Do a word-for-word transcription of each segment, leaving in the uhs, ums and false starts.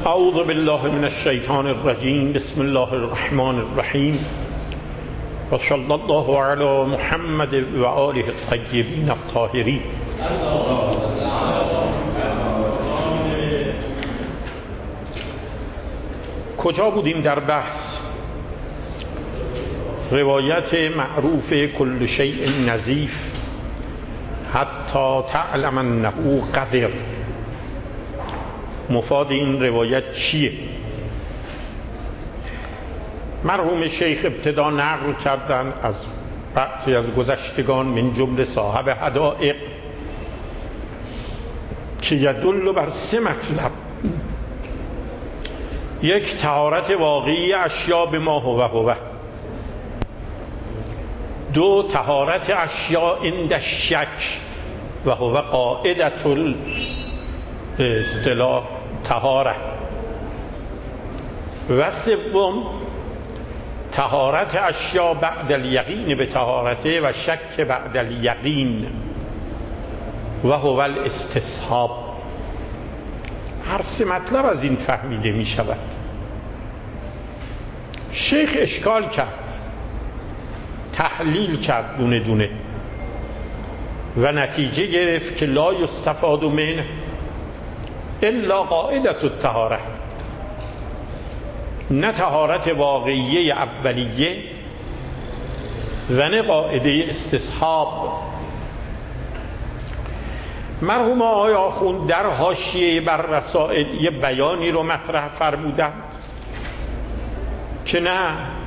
اعوذ بالله من الشیطان الرجیم. بسم الله الرحمن الرحیم و صلی الله علی محمد و آله الطیبین الطاهرین. کجا بودیم در بحث؟ روایت معروف کل شیء نظیف حتی تعلم انه قذر. مفاد این روایت چیه؟ مرحوم شیخ ابتدا نقل کردن از بعضی از گذشتگان من جمله صاحب حدائق که یدل بر سه مطلب: یک، طهارت واقعی اشیا به ما هو هو. دو، طهارت اشیا عند الشک و هو قاعدة اصطلاح طهاره. و سوم، طهارت اشیا بعد الیقین به طهارته و شک بعد الیقین و هو الاستصحاب. هر سه مطلب از این فهمیده می شود. شیخ اشکال کرد، تحلیل کرد دونه دونه و نتیجه گرفت که لا یستفاد منه الا قاعدة الطهاره، نه طهارت واقعیه اولیه و نه قاعده استصحاب. مرحوم آقای آخوند در حاشیه بر رسائل یه بیانی رو مطرح فرمودند که نه،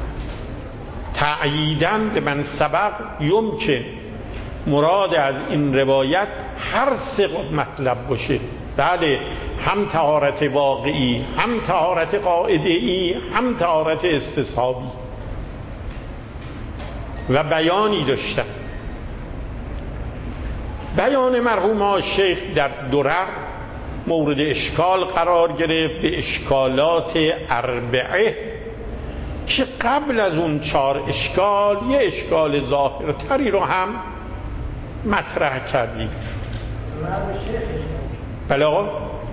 تأییدند من سبق یمکن مراد از این روایت هر سه مطلب باشه. بله، هم طهارت واقعی، هم طهارت قاعده‌ای، هم طهارت استصحابی. و بیانی داشتن. بیان مرحوم شیخ در درر مورد اشکال قرار گرفت به اشکالات اربعه که قبل از اون چهار اشکال یه اشکال ظاهرتری رو هم مطرح کردیم. بله آقا؟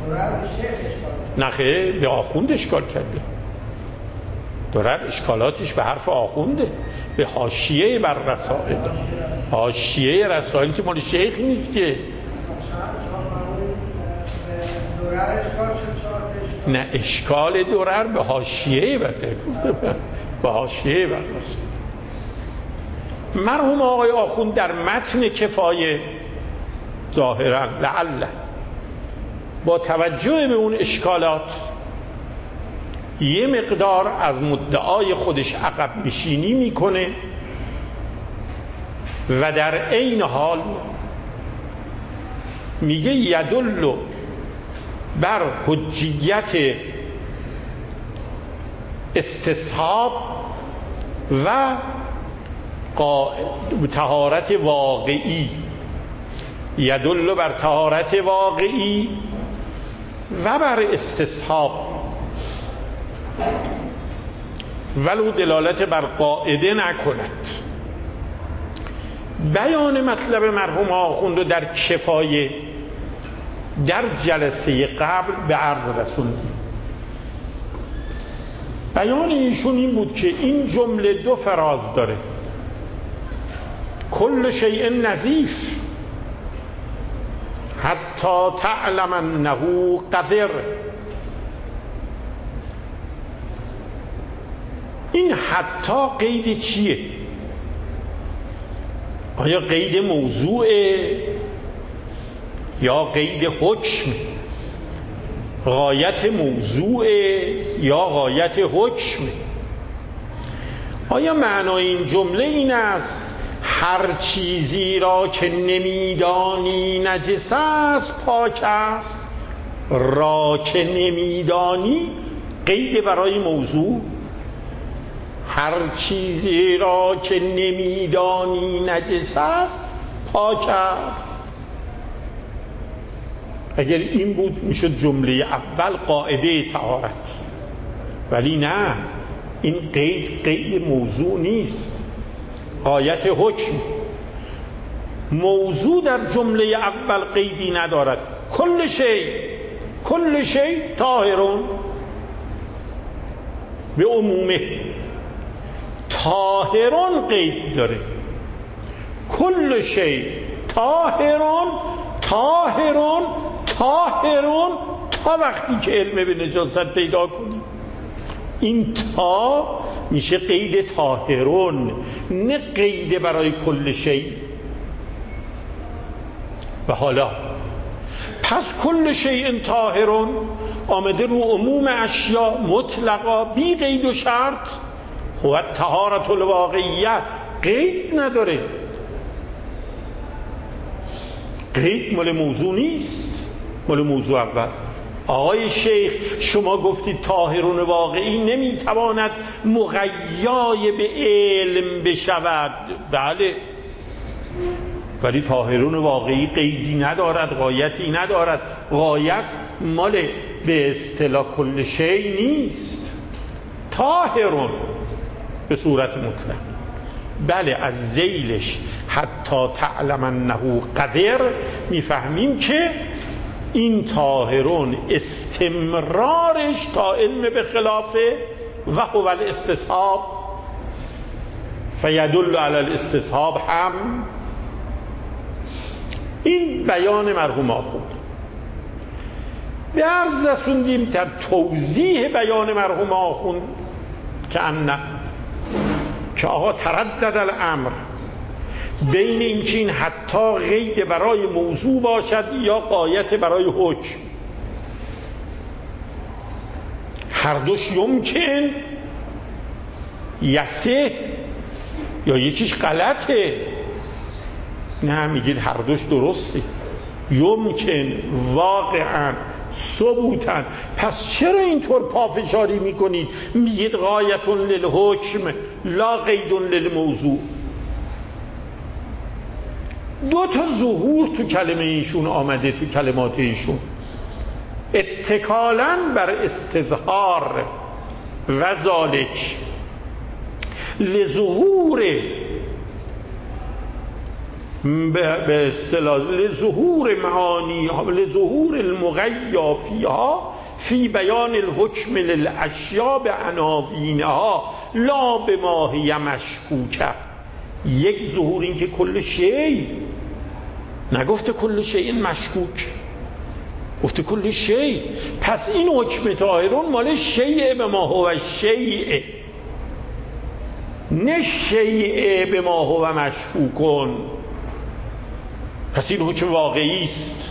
نخه به آخوند اشکال کرده. درر اشکالاتش به حرف آخونده، به حاشیه بر رسائل. حاشیه رسائل که مال شیخ نیست که. نه، اشکال درر به حاشیه بر به حاشیه بر رسائل. مرحوم آقای آخوند در متن کفایه ظاهرا لعله با توجه به اون اشکالات یه مقدار از مدعای خودش عقب نشینی میکنه و در عین حال میگه یدل بر حجیت استصحاب و طهارت واقعی. یدل بر طهارت واقعی و بر استصحاب، ولو دلالت بر قاعده نکند. بیان مطلب مرحوم آخوند در کفایه در جلسه قبل به عرض رسوندیم. بیان ایشون این بود که این جمله دو فراز داره: کل شیء نظیف حتی تعلم انه قذر. این حتی قید چیه؟ آیا قید موضوعه یا قید حکم؟ غایت موضوعه یا غایت حکم؟ آیا معنای این جمله این است هر چیزی را که نمیدانی نجس است پاک است؟ را که نمیدانی قید برای موضوع. هر چیزی را که نمیدانی نجس است پاک است. اگر این بود میشد جمله اول قاعده طهارت، ولی نه، این قید قید موضوع نیست، غایت حکم. موضوع در جمله اول قیدی ندارد. کل شی کل شی طاهرون به عمومه. طاهرون قید داره، کل شی طاهرون طاهرون طاهرون تا وقتی که علم به نجاست پیدا کنی. این تا میشه قید طاهرون، نه قید برای کل شی. و حالا پس کل شیء طاهرون آمده رو عموم اشیا مطلقا بی قید و شرط. هو طهارت الواقعیه، قید نداره. قید مال موضوع نیست، مال موضوع اول. آقای شیخ شما گفتید طاهرون واقعی نمیتواند مغیای به علم بشود. بله، ولی طاهرون واقعی قیدی ندارد، غایتی ندارد. غایت مال به اصطلاح کل شی نیست، طاهرون به صورت مطلق. بله، از ذیلش حتی تعلم انه قدر میفهمیم که این طاهرون استمرارش تا علم به خلافه و هو الاستصحاب، فیدل علی الاستصحاب هم. این بیان مرحوم آخوند. به عرض رسوندیم در توضیح بیان مرحوم آخوند که ان که آقا تردد الامر بین این که این حتی قید برای موضوع باشد یا غایت برای حکم. هر دوش یمکن یسه یا یکیش غلطه. نه، میگید هر دوش درسته. یمکن واقعا ثبوتا. پس چرا اینطور پافشاری میکنید میگید غایتون للحکم لا قیدون للموضوع؟ دو تا ظهور تو کلمه ایشون آمده، تو کلمات ایشون، اتکالاً بر استظهار و ذالک لظهور به اصطلاح لظهور معانی لظهور المغیا فیها فی بیان الحکم للاشیاء بعناوینها لا بما هی مشکوکه. یک ظهور این که کل شی، نگفته کل شی این مشکوک، گفته کل شی. پس این حکم طاهرون مال شیء به ما هو شیء، نه شیء به ما هو مشکوکون. پس این حکم واقعی است.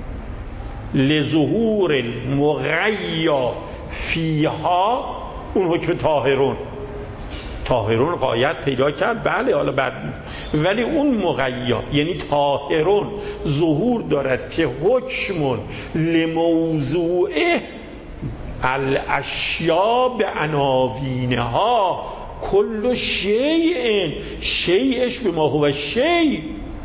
لظهور المغیا فیها، اون حکم طاهرون. طاهرون غایت پیدا کرد، بله، حالا بعد، ولی اون مغیا یعنی طاهرون ظهور دارد که حکم لموضوعه الاشیاء به عناوینها کل شیء، شیئش به ما هو شیء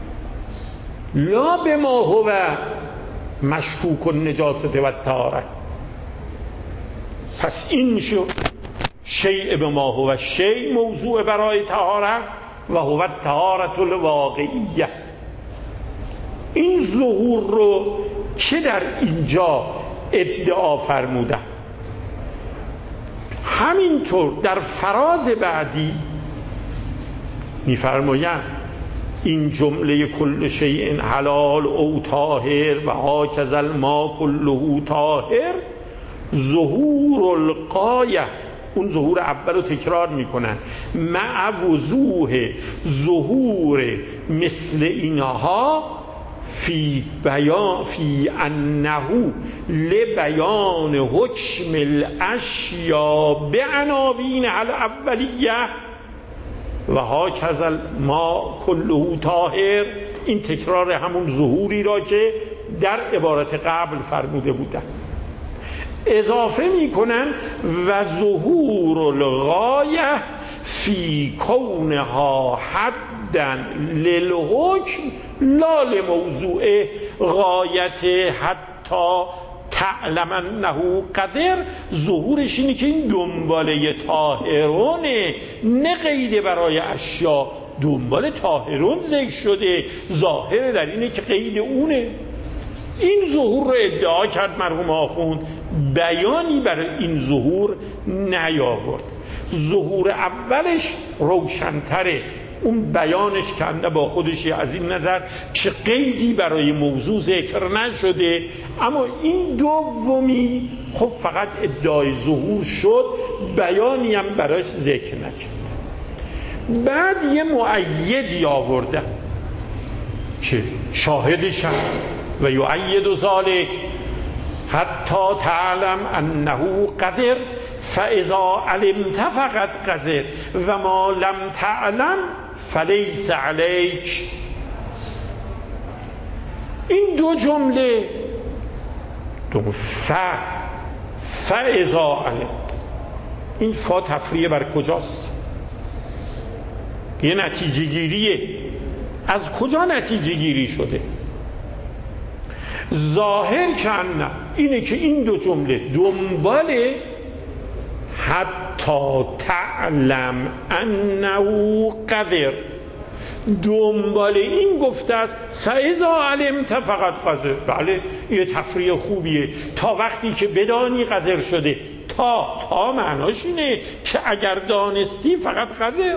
لا به ما هو مشکوک النجاست و الطهارت. پس این میشه شیء به ما هو شیء موضوع برای طهارت و هو الطهارت الواقعیه. این ظهور رو که در اینجا ادعا فرمودن. همینطور در فراز بعدی میفرمایند این جمله کل شیء حلال او طاهر و هاکذا الماء کله طاهر ظهور الغایه، اون ظهور اول رو تکرار میکنن، مع وضوح ظهور مثل اینها فی بیان فی انه لبیان حکم الاشیاء بعناوین الاولیه و هاکذا ما کله طاهر. این تکرار همون ظهوری را که در عبارت قبل فرموده بودن. اضافه میکنن و ظهور الغایه فی کونها حدا للحکم لا لموضوعه. غایت حتی تعلم انه قدر ظهورش اینه که این دنباله طاهرونه، نه قید برای اشیا. دنبال طاهرون ذکر شده، ظاهر در اینه که قید اونه. این ظهور رو ادعا کرد مرحوم آخوند، بیانی برای این ظهور نیاورد. ظهور اولش روشنتره، اون بیانش کنده با خودش از این نظر که قیدی برای موضوع ذکر نشده، اما این دومی خب فقط ادعای ظهور شد، بیانی هم براش ذکر نکرد. بعد یه مؤیدی آورده که شاهدش هم و یؤید ذلک حتی تعلم انه قدر فاذا علمت فقد قدر و ما لم تعلم فلیس علیک. این دو جمله دو ف فاذا علمت، این فا تفریه بر کجاست؟ یه نتیجه گیریه. از کجا نتیجه گیری شده؟ ظاهر کنه اینه که این دو جمله دنبال حتی تعلم انه قدر، دنبال این گفته است فاذا علمت فقط قدر. بله یه تفریح خوبیه، تا وقتی که بدانی قدر شده. تا تا معناش اینه که اگر دانستی فقط قدر.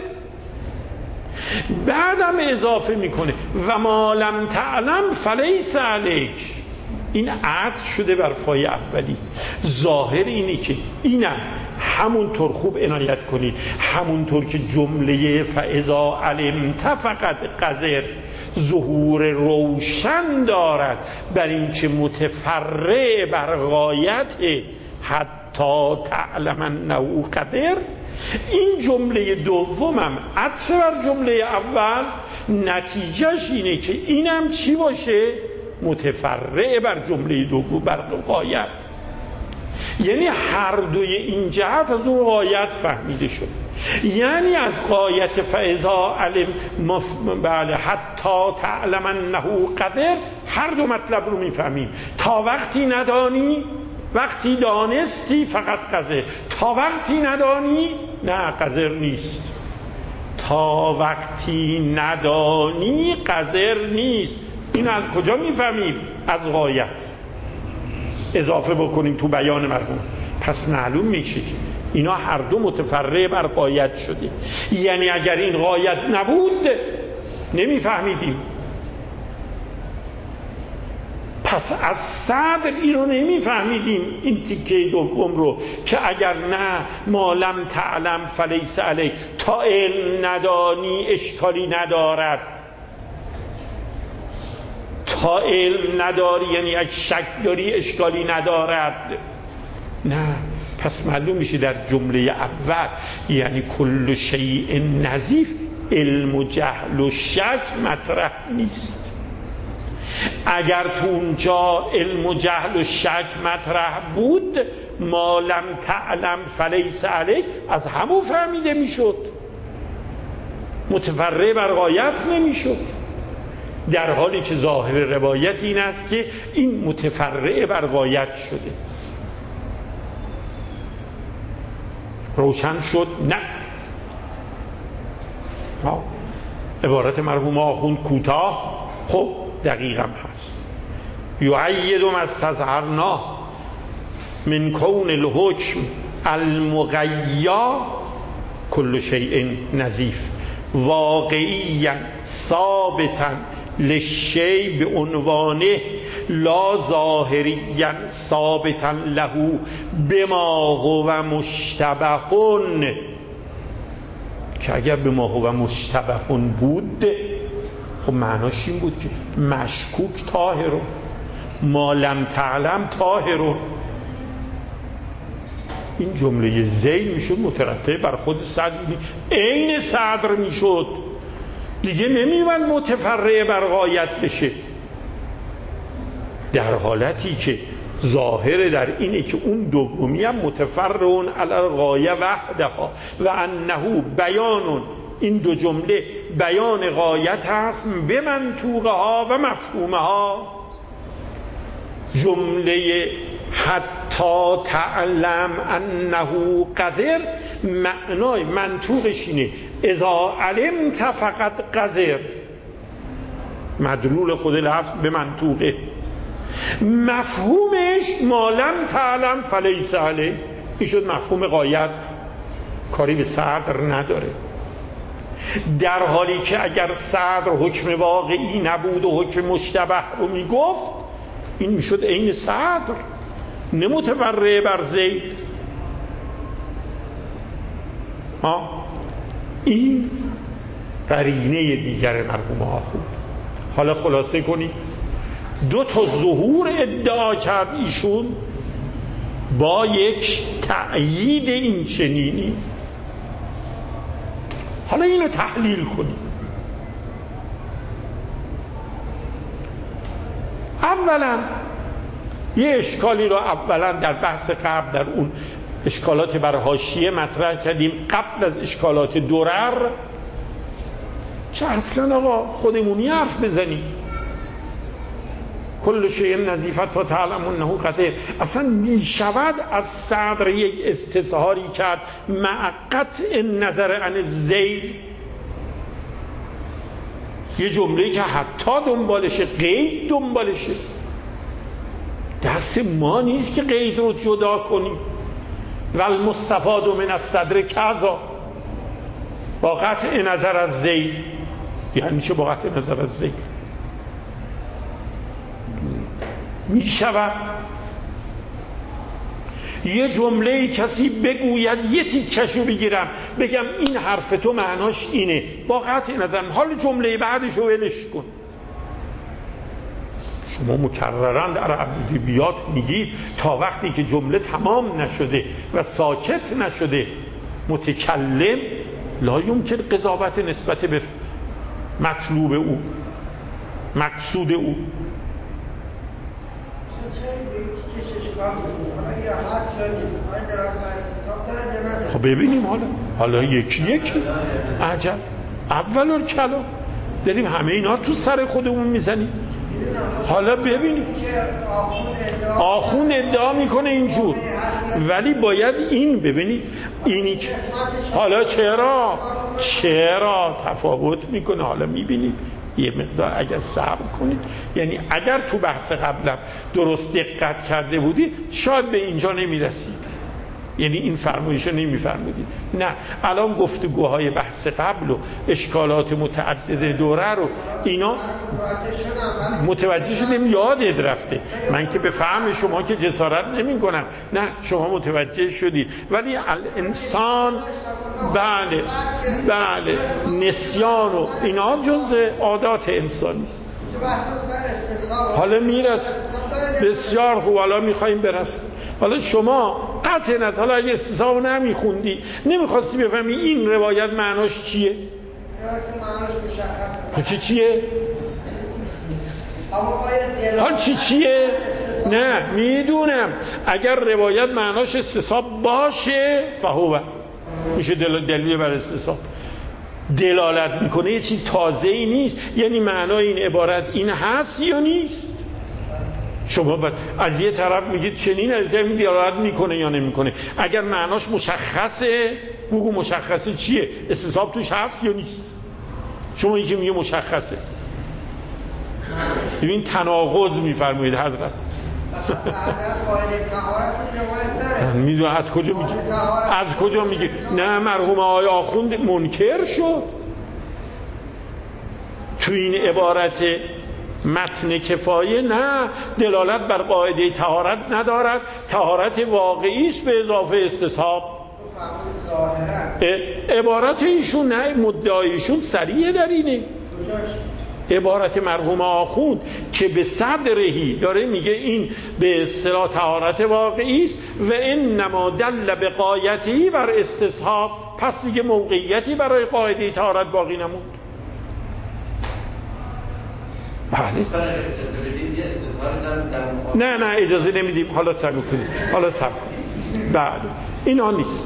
بعدم اضافه میکنه و ما لم تعلم فلیس علیک. این عطف شده بر فای اولی. ظاهر اینه که اینم همونطور خوب عنایت کنید، همونطور که جمله فاذا علمت فقط قدر ظهور روشن دارد بر این که متفرع بر غایت حتی تعلم انه قدر، این جمله دومم عطف بر جمله اول نتیجهش اینه که اینم چی باشه؟ متفرع بر جمله دوم، بر غایت. یعنی هر دوی این جهت از اون غایت فهمیده شد. یعنی از غایت فاذا علم مف... بله حتی تعلم انه قدر هر دو مطلب رو میفهمیم. تا وقتی ندانی، وقتی دانستی فقط قدر، تا وقتی ندانی نه قدر نیست. تا وقتی ندانی قدر نیست. این از کجا میفهمیم؟ از غایت. اضافه بکنیم تو بیان مرحوم، پس معلوم میشه که اینا هر دو متفرع بر غایت شده. یعنی اگر این غایت نبود نمیفهمیدیم. پس از صدر اینو نمیفهمیدیم، این تیکه دوم رو، که اگر نه ما لم تعلم فلیس علیک، تا علم ندانی اشکالی ندارد. تا علم نداری یعنی اگه شک داری اشکالی ندارد. نه، پس معلوم میشه در جمله اول یعنی کل شیء نظیف، علم و جهل و شک مطرح نیست. اگر تو اونجا علم و جهل و شک مطرح بود، ما لم تعلم فلیس علیک از همون فهمیده میشد، متفرع بر غایت نمیشد. در حالی که ظاهر روایت این است که این متفرع بر غایت شده. روشن شد؟ نه. ما عبارت مرحوم آخوند کوتاه خب دقیقم هست. یعید ما استظهرنا من کون الحکم المغیا کل شیء نظیف واقعیا ثابتا للشیء به عنوانه لا ظاهریا ثابتا له بما هو مشتبهون، که اگر بما هو مشتبهون بود خب معناش این بود که مشکوک طاهرون، ما لم تعلم طاهرون. این جمله زیل میشد مترتب بر خود صدر، عین صدر میشد دیگه، نمیوند متفرع بر غایت بشه. در حالتی که ظاهر در اینه که اون دومی هم متفرعون علی الغایه وحدها و انه بیانون، این دو جمله بیان غایت هست به منطوقها و مفهومها. جمله حتی تعلم انه قدر معنای منطوقش اینه اذا علمت فقط قدر، مدلول خود لفظ به منطوقه. مفهومش ما لم تعلم فلیس علیه، این شد مفهوم غایت. کاری به صدر نداره، در حالی که اگر صدر حکم واقعی نبود و حکم مشتبه رو میگفت این میشد عین صدر، نمتورع بر زید. ها این قرینه دیگر مرحوم آخوند. حالا خلاصه کنید، دو تا ظهور ادعا کرد ایشون با یک تأیید این چنینی. حالا اینو تحلیل کنید. اولا یه اشکالی رو اولا در بحث قبل در اون اشکالات بر حاشیه مطرح کردیم قبل از اشکالات درر، چه اصلا آقا خودمونی حرف بزنیم کل شیء نظیفت تا تعلمونه قطعه. اصلا می شود از صدر یک استظهاری کرد مع قطع نظر عن زید، یه جمله که حتی دنبالشه، قید دنبالشه. دست ما نیست که قید رو جدا کنیم. و المستفاد من الصدر کذا، با قطع نظر از زید. یعنی چه با قطع نظر از زید؟ می شود یه جمله کسی بگوید یه تیکشو بگیرم بگم این حرف تو معناش اینه با قطع نظر، حال جمله بعدشو ولش کن. شما مکررن در ادبیات میگید تا وقتی که جمله تمام نشده و ساکت نشده متکلم لا یمکن قضاوت نسبت به مطلوب او، مقصود او. خب ببینیم حالا حالا یکی یکی عجب اول الکلام داریم همه اینا تو سر خودمون میزنیم. حالا ببینیم آخوند ادعا میکنه اینجور، ولی باید این ببینید اینی که حالا چرا چرا تفاوت میکنه. حالا میبینید یه مقدار اگر صبر کنید، یعنی اگر تو بحث قبلم درست دقت کرده بودید شاید به اینجا نمیرسید، یعنی این فرمایش رو نمیفرمودید. نه الان گفتگوهای بحث قبل و اشکالات متعدد دوره رو اینا متوجه شدیم، یادت رفته. من که به فهم شما که جسارت نمی کنم، نه شما متوجه شدید، ولی الانسان بله بله نسیان و اینا جز عادات انسانی است. حالا میرس بسیار خوب، حالا میخواییم برسیم. حالا شما قطع نظر، حالا اگه استصحاب نمیخوندی نمیخواستی بفهمی این روایت معناش چیه؟ روایت معناش مشخصه. چی چیه؟ حال چی چیه؟ نه میدونم اگر روایت معناش استصحاب باشه فهوه میشه دلیل بر استصحاب، دلالت میکنه یه چیز تازه ای نیست، یعنی معنای این عبارت این هست یا نیست. شما باید از یه طرف میگید چنین، از این دلالت میکنه یا نمیکنه. اگر معناش مشخصه بگو مشخصه چیه، استصحاب توش هست یا نیست. شما این که میگه مشخصه، ببین تناقض میفرمایید حضرت. میدونه از کجا میگه؟ از کجا میگه؟ نه مرحوم آقای آخوند منکر شد تو این عبارت متن کفایه، نه دلالت بر قاعده طهارت ندارد، طهارت واقعی است به اضافه استصحاب. عبارت ایشون نه، مدعایشون صریح در اینه. عبارت مرحوم آخوند که به صدرهی داره میگه این به اصطلاح طهارت واقعی است و انما دل به غایتی بر استصحاب، پس دیگه موقعیتی برای قاعده طهارت باقی نموند. بله نه نه اجازه نمیدیم، حالا صبر کنید حالا صبر کنید. بله اینا نیست.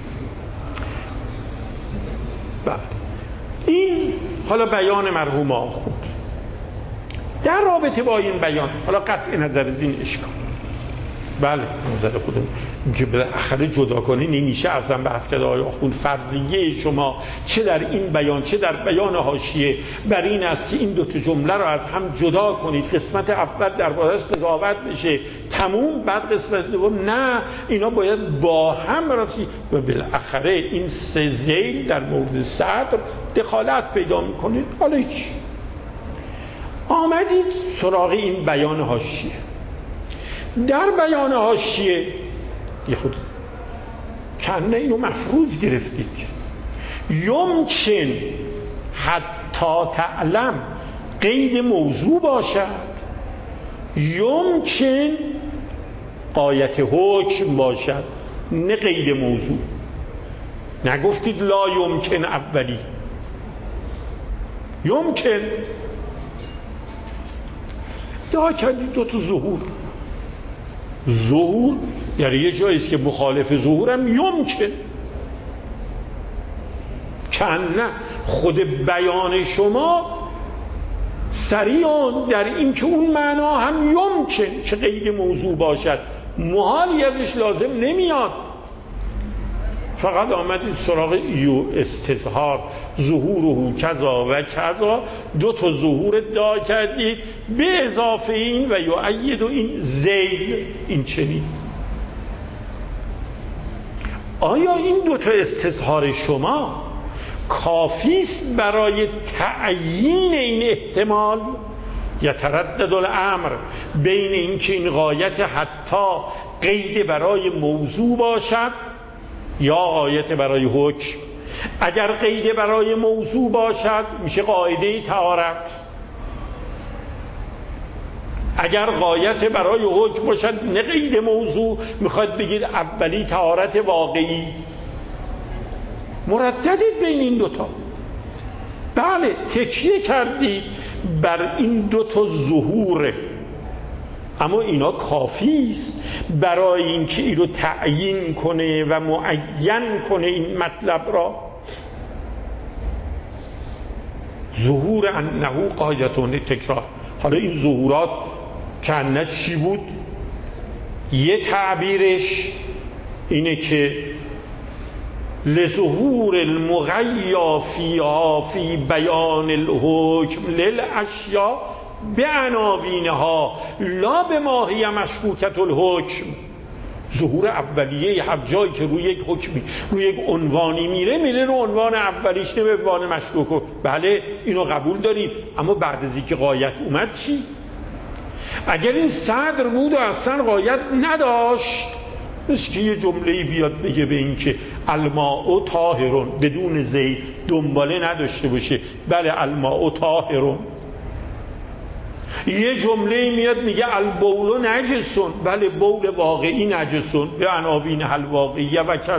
بله این حالا بیان مرحوم آخوند در رابطه با این بیان، حالا قطع نظر از این اشکال بله نظر خودم که بالاخره جدا کنی نمیشه. اصلا بحث کرده آیا خود فرضیه شما چه در این بیان چه در بیان حاشیه بر این است که این دو تا جمله رو از هم جدا کنید، قسمت اول درباره‌اش قضاوت بشه تموم، بعد قسمت دوم نه، اینا باید با هم رسی. و بالاخره این سه ذیل در مورد صدر دخالت پیدا میکنید. حالا هیچ آمدید سراغ این بیان حاشیه. در بیان حاشیه یه خود کنه اینو مفروض گرفتید. یمکن حتی تعلم قید موضوع باشد، یمکن غایت حکم باشد، نه قید موضوع. نگفتید لا یمکن اولی، یمکن ادعا کردید دو تا ظهور. ظهور یعنی یه جاییست که مخالف ظهورم یمکن چند نه خود بیان شما سریعان در این که اون معنا هم یمکن چه قید موضوع باشد، محالی ازش لازم نمیاد. فقط آمدید سراغ یو استظهار ظهوره کذا و کذا، دو تا ظهور ادعا کردید به اضافه این و یؤید و این ذیل این چنین. آیا این دو تا استظهار شما کافیست برای تعیین این احتمال؟ یتردد الامر بین این که این غایت حتی قید برای موضوع باشد یا غایت برای حکم. اگر قید برای موضوع باشد میشه قاعده طهارت، اگر غایت برای حکم باشد نه قید موضوع، میخواد بگید اولی طهارت واقعی. مرددید بین این دوتا. بله تکیه کردید بر این دوتا ظهوره، اما اینا کافیست برای اینکه این رو تعیین کنه و معین کنه این مطلب را. ظهور انه قاعدتون تکرار. حالا این ظهورات چند چی بود؟ یه تعبیرش اینه که لظهور المغیا فیها فی بیان الحکم للاشیاء بعناوینها لا به ما هی مشکوکت الحکم. ظهور اولیه هر جایی که روی یک حکمی روی یک عنوانی میره میره رو عنوان اولیش، نه به عنوان مشکوک. بله اینو قبول داریم، اما بعد از اینکه غایت اومد چی؟ اگر این صدر بود و اصلا غایت نداشت، مثل که یه جمله‌ای بیاد بگه به این که الماء طاهرون بدون ذیل دنباله نداشته باشه، بله الماء طاهرون. یه جمله میاد میگه البول نجسون، بله بول واقعی نجسون به عناوین الواقعیه و کذا.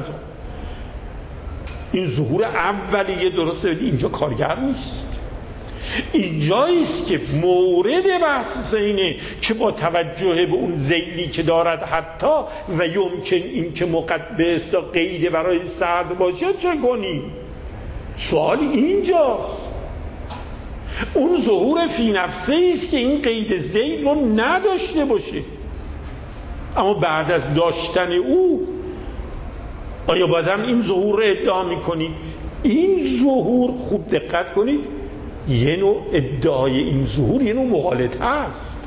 این ظهور اولیه درسته، ولی اینجا کارگر نیست. اینجاییست که مورد بحث اینه که با توجه به اون ذیلی که دارد حتی و یمکن این که مقدس تا قید برای صدر باشه چه کنیم؟ سوال اینجاست. اون ظهور فی نفسه ایست که این قید ذیل رو نداشته باشه، اما بعد از داشتن او آیا باید هم این ظهور رو ادعا میکنید؟ این ظهور خوب دقت کنید، یه نوع ادعای این ظهور یه نوع مغالطه است.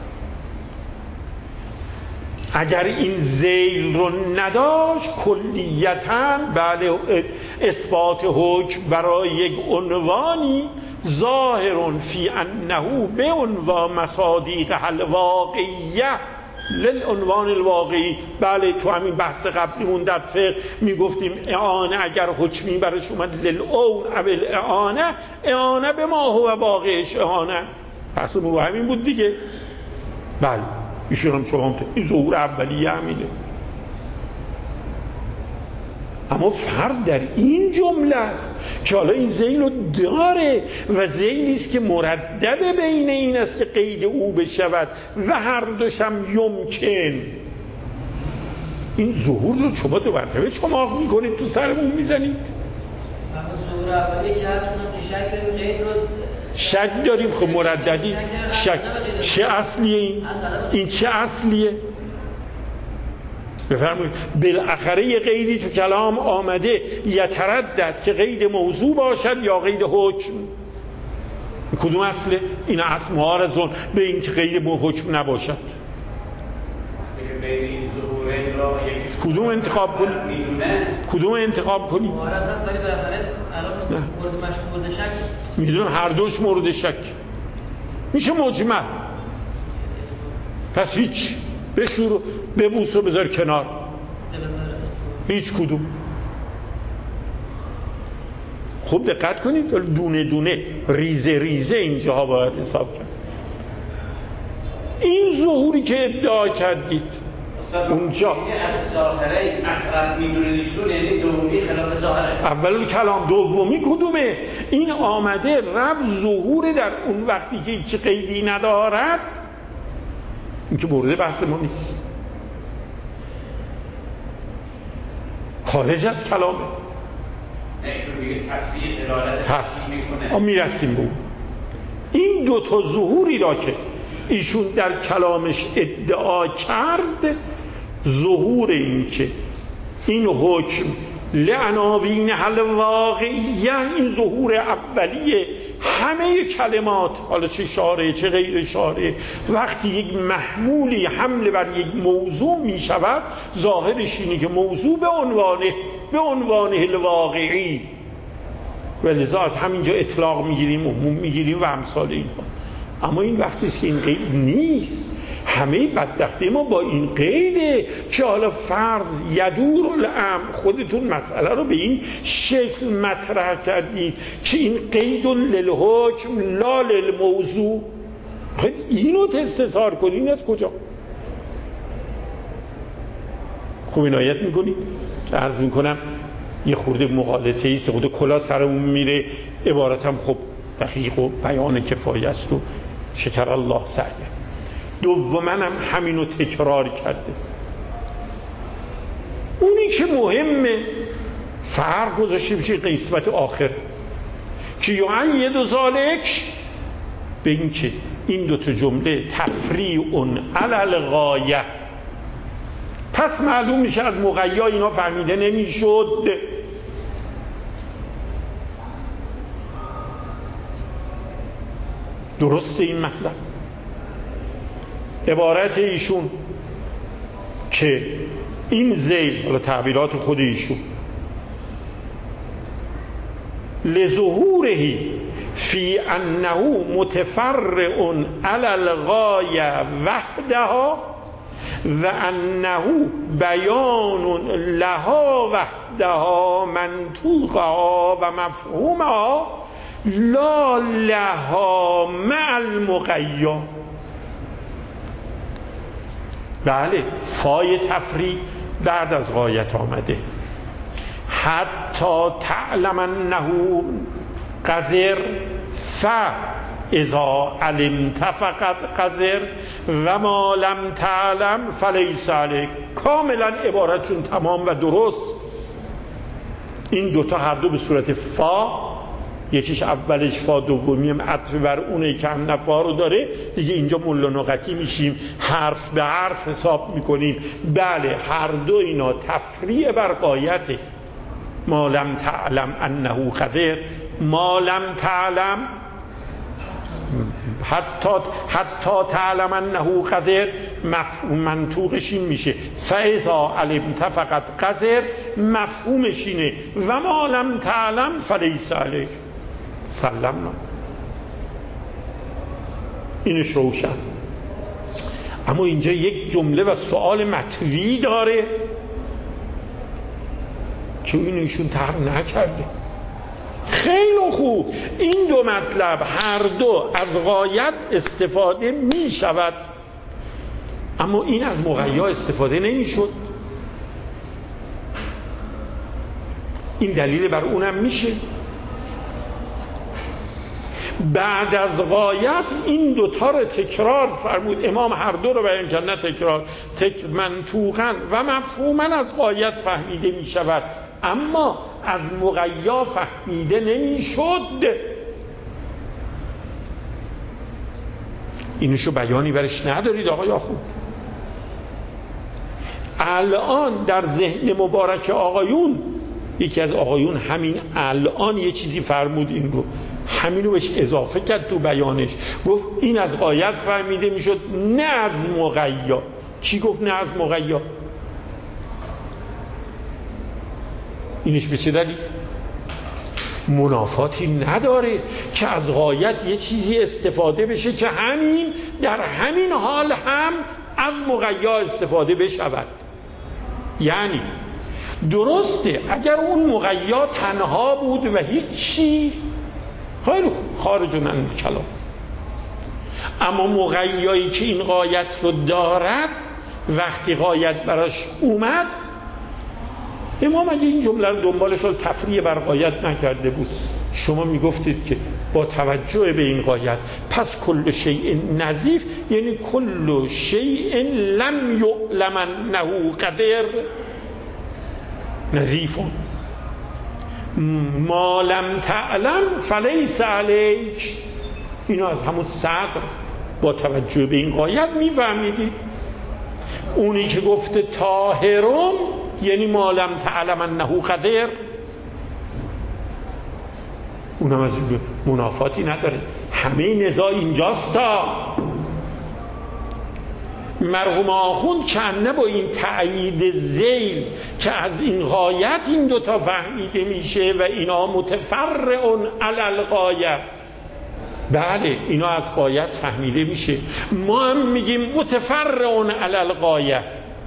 اگر این ذیل رو نداشت کلیتاً بله اثبات حکم برای یک عنوانی ظاهر فی انه به عنوان مصادیق الواقعیه للعنوان الواقعی. بله تو همین بحث قبلیمون در فقه میگفتیم اعانه اگر حکمی برش اومد للعون اول اعانه، اعانه به ما هو واقعش اعانه. بحثمون رو همین بود دیگه. بله ایشون هم شما این ظهور اولیه همینه. اما فرض در این جمله است که حالا این ذیل رو داره و ذیلی است که مردد بین این است که قید او بشود و هر دوشم یمکن. این ظهور رو شما دو مرتبه شما میکنید تو سرمون میزنید. اما ظهور اولیه که هست اونم که شک داریم قید رو شک داریم. خب مرددی شک چه اصلیه این؟ این چه اصلیه؟ بفرمایید بالاخره یه قیدی تو کلام آمده یتردد که قید موضوع باشد یا قید حکم. کدوم اصله؟ این اصل معارضون به این که قید حکم نباشد. کدوم انتخاب کنی؟ کدوم انتخاب کنی؟ معارض هست ولی بالاخره الان مورد مشکوک مورد شک میدونم هر دوش مورد شک میشه مجمل. پس هیچ بشور ببوس و بذار کنار، هیچ کدوم. خوب دقت کنید دونه دونه ریزه ریزه اینجاها باید حساب کرد. این ظهوری که ادعا کردید اونجا از ظاهره اقرب میدونیشون یعنی دومی خلاف ظاهره. اول کلام دومی کدومه؟ این آمده رفت ظهور در اون وقتی که هیچ قیدی ندارد، این که مورد بحث ما نیست، خارج از کلامه. نشون میگه تفسیر دلالت تفسیر میکنه. آ میرسیم به اون. این دو تا ظهوری را که ایشون در کلامش ادعا کرد، ظهور این که این حکم لعناوین حل واقعیه، این ظهور اولیه همه کلمات، حالا چه شارع چه غیر شارع، وقتی یک محمولی حمل بر یک موضوع می شود ظاهرش اینه که موضوع به عنوانه به عنوانه الواقعی، ولذا از همینجا اطلاق میگیریم عموم میگیریم و امثال اینها. اما این وقتی است که این قید نیست. همه بدبختی ما با این قیده که حالا فرض یدور الامر، خودتون مسئله رو به این شکل مطرح کردید که این قید للحکم لا للموضوع. خب اینو استثار کنین از کجا؟ خوب عنایت میکنید؟ عرض میکنم یه خورده مغالطه ایست، خود کلا سرمون میره، عبارتم خب دقیق و بیان کفایه است و شکر الله سعیه. دوما هم همینو تکرار کرده. اونی که مهمه فرق گذاشته میشه قسمت آخر که یعید ذالک، به این که این دوتا جمله تفریع علی الغایه، پس معلوم میشه از مغیا اینا فهمیده نمیشد. درسته این مطلب؟ عبارت ایشون که این ذیل، حالا تعبیرات خود ایشون، لظهوره فی انه متفرع علی الغایه وحدها و انه بیان لها وحدها منطوقها و مفهومها لا لها مع المغیا. بله فای تفریع بعد از غایت آمده. حتی تعلم انه قذر ف اذا علمت فقط قذر و ما لم تعلم فلیس علیک. کاملا عبارتشون تمام و درست. این دوتا هر دو به صورت فا، یکیش اولش فا، دومی هم عطف بر اونه که هم نفا رو داره دیگه. اینجا ملا نقطی میشیم، حرف به حرف حساب میکنیم. بله هر دو اینا تفریع بر غایته. ما لم تعلم انه قدر، ما لم تعلم حتی حتی تعلم انه قدر، مفهوم منطوقش این میشه فاذا علمت فقط قدر، مفهومش اینه و ما لم تعلم فلیس علیک. سلمنا اینش روشن. اما اینجا یک جمله و سوال مطوی داره که این ایشون طرح نکرده. خیلی خوب، این دو مطلب هر دو از غایت استفاده می شود، اما این از مغیا استفاده نمی شد. این دلیل بر اونم میشه. بعد از غایت این دوتا رو تکرار فرمود امام، هر دو رو بیان کرد، نه تکرار، تک منطوقاً و مفهوماً از غایت فهمیده می شود، اما از مغیا فهمیده نمی شد. اینشو بیانی برش ندارید آقای آخوند؟ الان در ذهن مبارک آقایون، یکی از آقایون همین الان یه چیزی فرمود، این رو همینو بهش اضافه کرد تو بیانش، گفت این از غایت فهمیده میشد نه از مغیا. چی گفت نه از مغیا؟ اینش به چه دلیل؟ منافاتی نداره که از غایت یه چیزی استفاده بشه که همین در همین حال هم از مغیا استفاده بشود. یعنی درسته اگر اون مغیا تنها بود و هیچی، خیلی خارج عن الکلام، اما مغیایی که این غایت رو دارد وقتی غایت براش اومد، امام اگه این جمله رو دنبالش رو تفریع بر غایت نکرده بود، شما میگفتید که با توجه به این غایت پس کل شیء نظیف یعنی کل شیء لم یعلم انه قدر نظیف، ما لم تعلم فلیس علیک. اینو از همون صدر با توجه به این غایت میفهمیدید. اونی که گفته طاهرون یعنی ما لم تعلم انه قدر، اونم از منافاتی نداره. همه نزاع اینجاست. تا مرحوم آخوند چنه با این تأیید ذیل که از این غایت این دوتا فهمیده میشه و اینا متفرعون علی الغایه، بله اینا از غایت فهمیده میشه، ما هم میگیم متفرعون علی الغایه،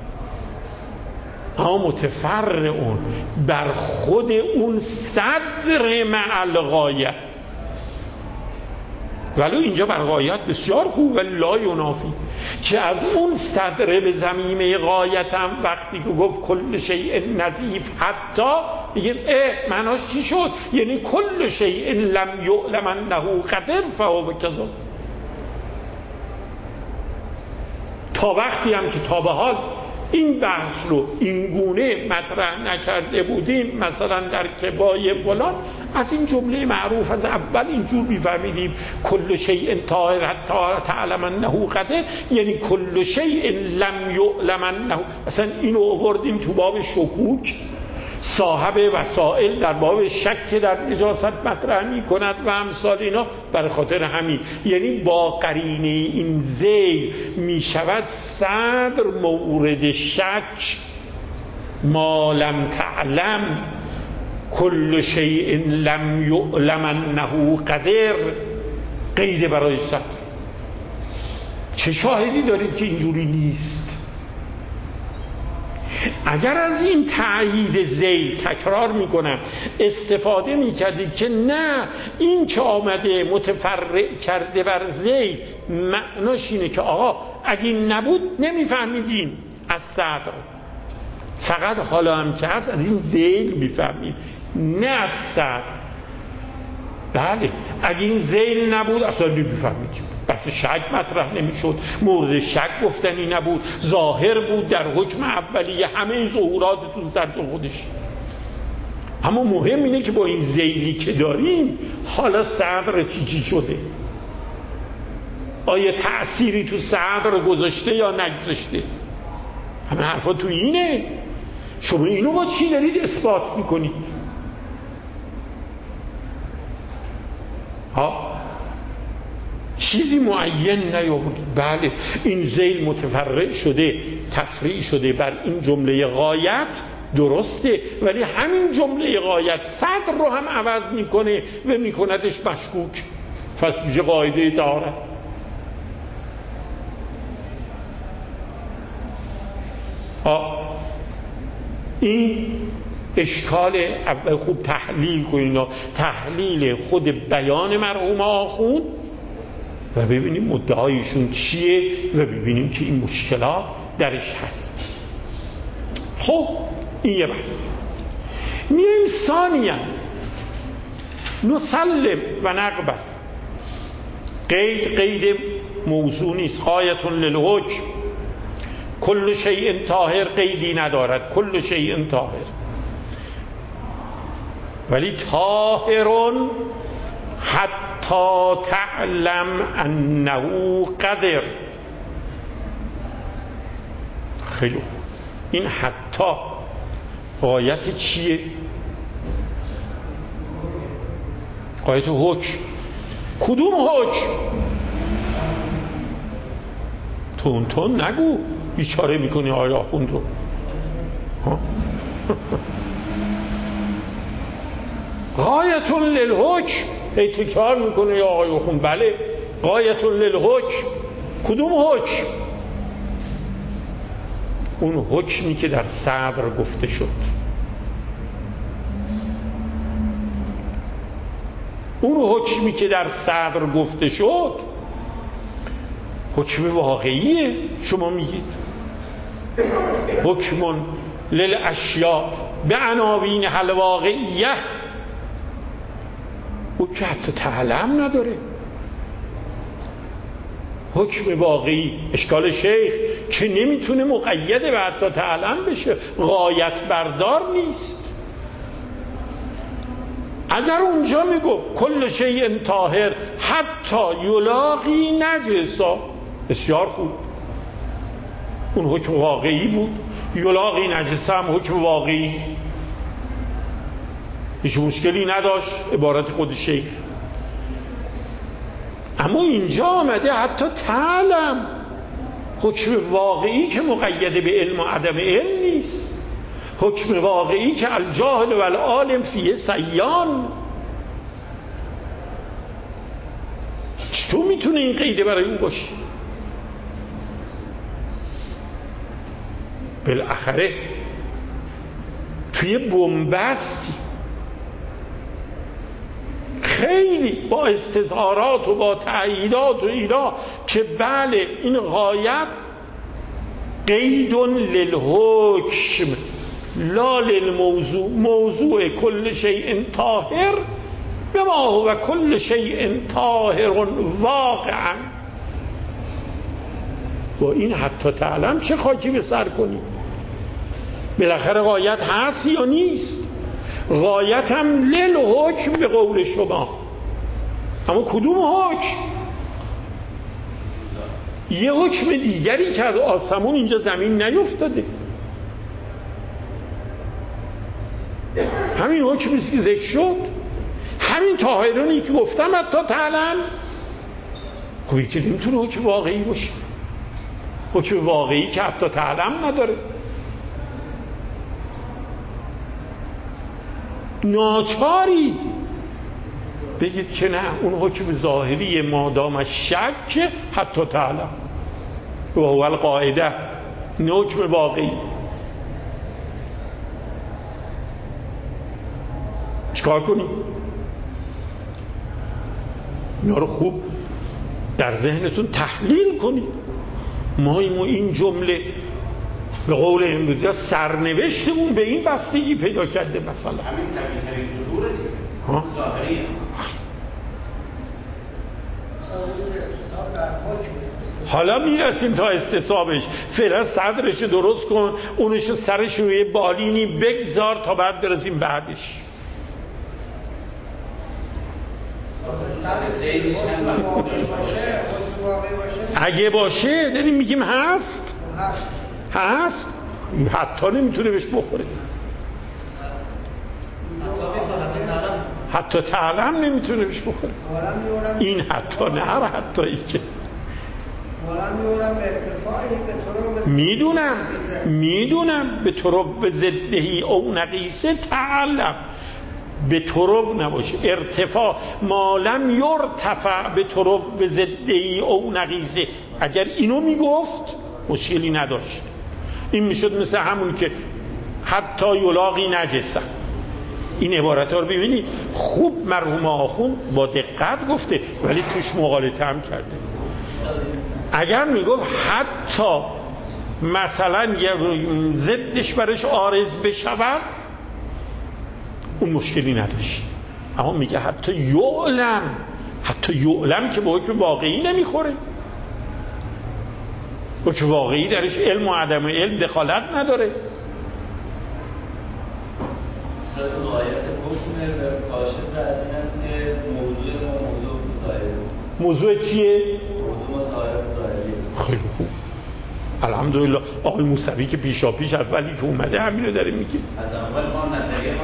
اما متفرعون بر خود اون صدر مع الغایه، ولو اینجا بر غایت بسیار خوب ولی لا ینافی که از اون صدر به زمینه غایت هم وقتی که گفت کل شیء نظیف حتی میگیم اه معناش چی شد؟ یعنی کل شیء لم یعلم انه قدر فهو کذا. تا وقتی هم که تا به حال این بحث رو این گونه مطرح نکرده بودیم، مثلا در کبای فلان از این جمله معروف از اول اینجور میفهمیدیم کل شیء طاهر حتی تعلم انه قدر، یعنی کل شیء لم یعلم انه. اصلا اینو آوردیم تو باب شکوک، صاحب وسائل در باب شک در نجاست مطرح می کند و امثال اینا، برای خاطر همین یعنی با قرینه این ذیل می شود صدر مورد شک، ما لم تعلم کل شیء لم یعلم انه قدر، قید برای صدر. چه شاهدی دارید که اینجوری نیست؟ اگر از این تأیید ذیل تکرار میکنم استفاده میکردید که نه این که آمده متفرع کرده بر ذیل معناش اینه که آقا اگه این نبود نمیفهمیدیم از صدر، فقط حالا هم که هست از این ذیل میفهمید نه از صدر. بله اگه این ذیل نبود اصلا نمیفهمیدیم، بس شک مطرح نمیشد، مورد شک گفتنی نبود، ظاهر بود در حکم اولیه همه ظهوراتتون سر جا خودش. اما مهم اینه که با این ذیلی که داریم حالا صدر چی چی شده، آیا تأثیری تو صدر گذاشته یا نگذاشته؟ همه حرفا تو اینه. شما اینو با چی دارید اثبات میکنید؟ ها چیزی معین نیاورد. بله این ذیل متفرع شده تفریع شده بر این جمله غایت، درسته، ولی همین جمله غایت صدر رو هم عوض میکنه و میکندش مشکوک، پس میشه قاعده طهارت. این اشکال اول خوب تحلیل کنین، تحلیل خود بیان مرحوم آخوند و ببینیم مدعایشون چیه و ببینیم که این مشکلات درش هست. خب این یه بحث. میایم ثانیا نسلم و نقبل. قید قید موضوع نیست، غایتون للحکم، کل شیء طاهر قیدی ندارد، کل شیء طاهر، ولی طاهرون حتی تعلم انه قدر. خیلی خوب این حتی غایت چیه؟ غایت حکم. کدوم حکم؟ تون تون نگو، بیچاره میکنی آقای آخوند رو. غایتون للحکم، هی تکرار میکنه یا آقای آخوند. بله، غایتون للحکم. کدوم حکم؟ اون حکمی که در صدر گفته شد، اون حکمی که در صدر گفته شد حکم واقعیه. شما میگید حکم للاشیاء به عناوین الواقعیه، او که حتی تعلم نداره. حکم واقعی، اشکال شیخ که نمیتونه مقید به حتی تعلم بشه، غایت بردار نیست. اگر اونجا میگفت کل شیء طاهر حتی یلاقی نجسا، بسیار خوب، اون حکم واقعی بود. یلاقی نجسا هم حکم واقعی، هیچ مشکلی نداشت، عبارت خود شیخ. اما اینجا آمده حتی تعلم، حکم واقعی که مقید به علم و عدم علم نیست، حکم واقعی که الجاهل و العالم فیه سیان. چطور میتونه این قیده برای او باشه؟ بالاخره توی بنبستی خیلی با استظهارات و با تأییدات و اینا که بله این غایت قید للحکم لا للموضوع، موضوع کل شیء طاهر به ما هو کل شیء طاهر واقعا. با این حتی تعلم چه خاکی به سر کنی؟ بالاخره غایت هست یا نیست؟ غایت هم للحکم به قول شما، اما کدوم حکم؟ یه حکم دیگری که از آسمون اینجا زمین نیفتاده، همین حکمی که ذکر شد، همین طاهرونی که گفتم حتی تعلم. خوبی که نمیتونه حکم واقعی باشه، حکم واقعی که حتی تعلم نداره. ناچارید بگید که نه، اون حکم ظاهری مادام شک حتی تعلم و هو القاعده، این حکم واقعی. چیکار کنیم؟ اینا رو خوب در ذهنتون تحلیل کنید. ما این جمله به قول امروزی سرنوشتمون به این بستگی پیدا کرده. مثلا همین طبیعی ظهور دیگه ظاهریه. حالا میرسیم تا استصوابش. فعلا صدرش درست کن، اونش سرش روی بالینی بگذار تا بعد برسیم بعدش. اگه باشه داریم میگیم هست هست حتی نمیتونه بهش بخوره، حتی تعلم نمیتونه بهش بخوره. این حتی نه، هر حتیی که میدونم میدونم به طرف به زدهی او نقیسه تعلم، به طرف نباشه، ارتفاع مالم یرتفع به طرف به زدهی او نقیسه. اگر اینو میگفت مشکلی نداشت. این میشد مثل همون که حتی یلاقی نجسه. این عبارت ها رو ببینید خوب مرحوم آخوند با دقت گفته، ولی توش مغالطه هم کرده. اگر میگفت حتی مثلا ضدش برش عارض بشود اون مشکلی نداشت. اما میگه حتی یعلم، حتی یعلم که به حکم واقعی نمیخوره، حکم واقعی درش علم و عدم علم دخالت نداره. آیت حکم کاشف از این است که موضوع ما موضوع ظاهری. موضوع چیه؟ موضوع ما ظاهر ظاهری. خیلی خوب. الحمدلله آقای موسوی که پیشا پیش اولی که اومده همینو داره میگه. از اول ما نظریه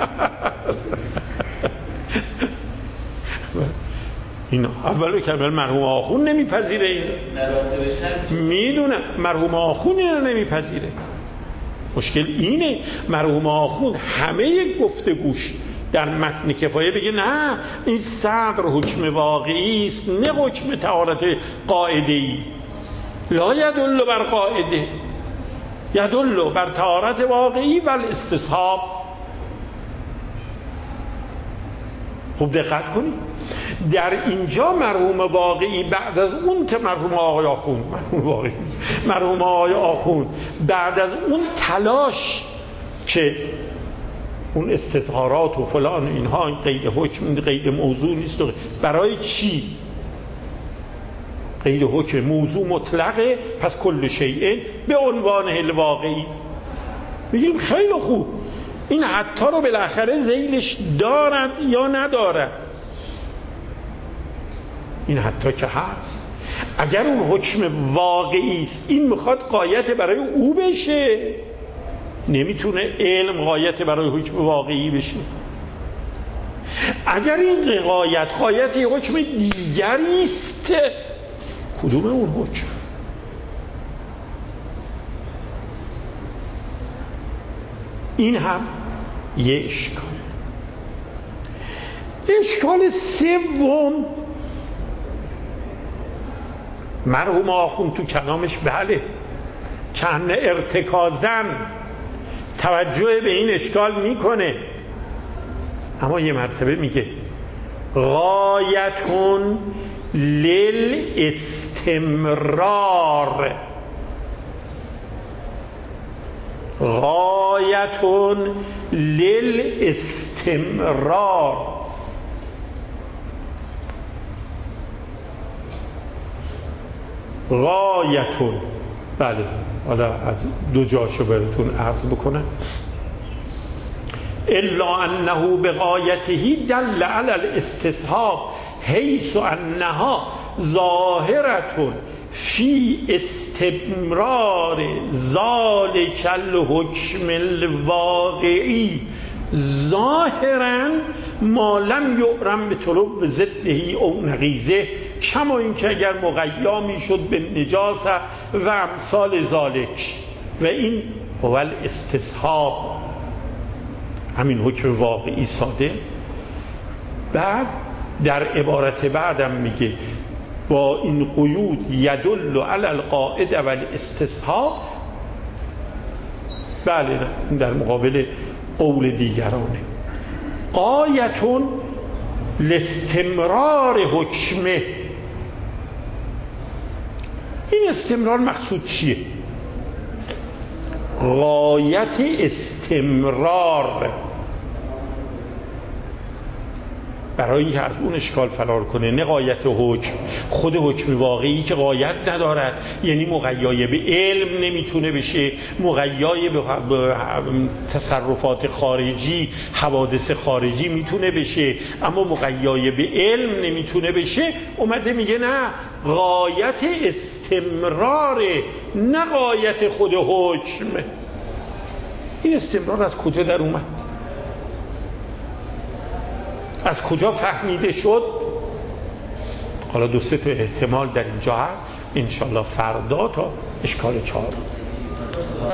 اینا اولو که مرحوم آخوند نمیپذیره، این میدونم مرحوم آخوند اینا نمیپذیره. مشکل اینه مرحوم آخوند همه گفتگوش در متن کفایه بگه نه این صدر حکم واقعی است نه حکم طهارت قاعده‌ای، لا یدل بر قاعده یدل بر طهارت واقعی و الاستصحاب. خوب دقت کنید در اینجا مرحوم واقعی بعد از اون که مرحوم آقای آخوند مرحوم واقعی مرحوم آقای آخوند بعد از اون تلاش که اون استظهارات و فلان اینها این قید حکم قید موضوع نیست، برای چی؟ قید حکم موضوع مطلقه، پس کل شیء به عنوان الواقعی. میگیم خیلی خوب این حتی رو بالاخره ذیلش دارد یا ندارد؟ این حتی که هست. اگر اون حکم واقعی است این میخواد غایت برای او بشه، نمیتونه علم غایت برای حکم واقعی بشه. اگر این غایت غایت یک حکم دیگری است، کدوم اون حکم؟ این هم یه اشکال. اشکال سوم مرحوم آخوند تو کلامش بله چند ارتکازن توجه به این اشکال میکنه، اما یه مرتبه میگه غایتون للاستمرار، غایتون للاستمرار. غایتون بله، حالا از دو جاشو براتون عرض بکنم. الا انه بغایته دل علی الاستصحاب حیث انها ظاهرة فی استمرار ذلک الحکم الواقعی ظاهرا ما لم یعرم بطلب ضده او نقیضه، کما اینکه اگر مقیامی شد به نجاسه و امثال ذالک، و این هو الاستصحاب، همین حکم واقعی ساده. بعد در عبارت بعدم میگه با این قیود یدل علی القاعده و الاستصحاب. بله در مقابل قول دیگرانه. غایتون لاستمرار حکمه، این استمرار مقصود چیه؟ غایت استمرار برای اینکه از اون اشکال فرار کنه، نه غایت حکم. خود حکم واقعی که غایت ندارد، یعنی مقیای به علم نمیتونه بشه، مقیای به تصرفات خارجی حوادث خارجی میتونه بشه، اما مقیای به علم نمیتونه بشه. اومده میگه نه غایت استمراره نه غایت خود حکم. این استمرار از کجا در اومد؟ از کجا فهمیده شد؟ حالا دو سه تا احتمال در اینجا هست، انشالله فردا تا اشکال چهار.